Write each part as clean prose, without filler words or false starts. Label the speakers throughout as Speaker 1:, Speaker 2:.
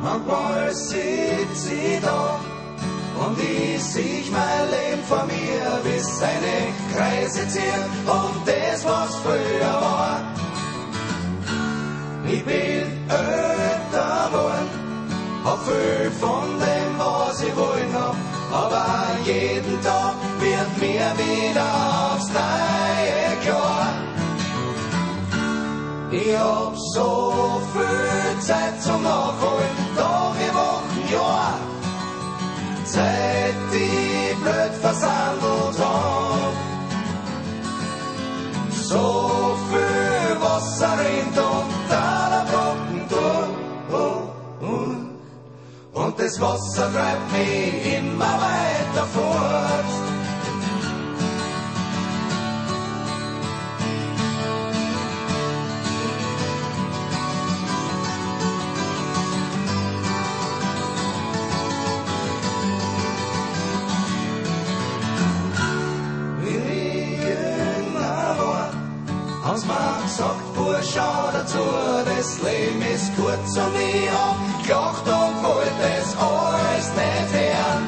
Speaker 1: Manchmal sitzt sie da und ich sehe mein Leben vor mir, wie seine Kreise zieht und das, was früher war. Ich bin älter geworden, hab viel von dem, was ich wollen hab, aber jeden Tag wird mir wieder aufs Neue klar. Ich hab so viel Zeit zum Nachholen, Tage, Wochen, Jahr, Zeit, die blöd versandelt hab. So viel Wasser rinnt unter der Brückentor, und das Wasser treibt mich immer weiter fort. Hans Marx sagt, Bursch, schau dazu, das Leben ist kurz und ich hab gelacht und wollt es alles nicht hören.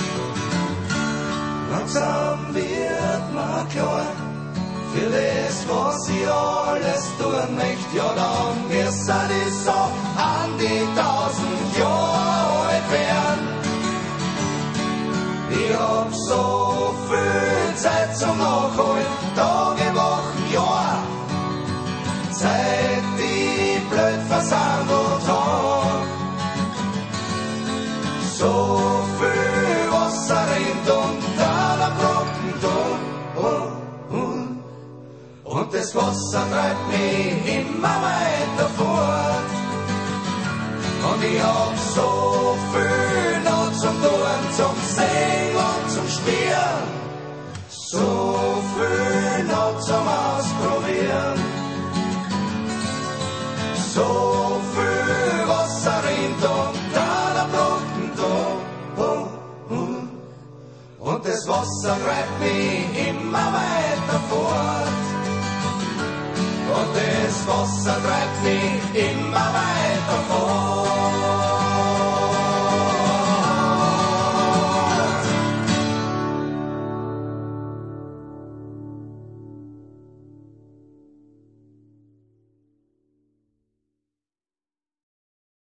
Speaker 1: Langsam wird mir klar, für das, was ich alles tun möchte, ja dann müssen die so an die 1000 Jahre alt werden. Ich hab so viel Zeit zum Nachholen, Tage, Wochen, Jahr, Zeit, die blöd versandelt hab. So viel Wasser rinnt unter der Brückentor, und das Wasser treibt mich immer weiter fort. Und ich hab so viel noch zum Tun, zum Singen und zum Spielen, so viel noch zum Ausprobieren. So viel Wasser rinnt unter der Brückentor, und das Wasser treibt mich immer weiter fort. Und das Wasser treibt mich immer weiter fort.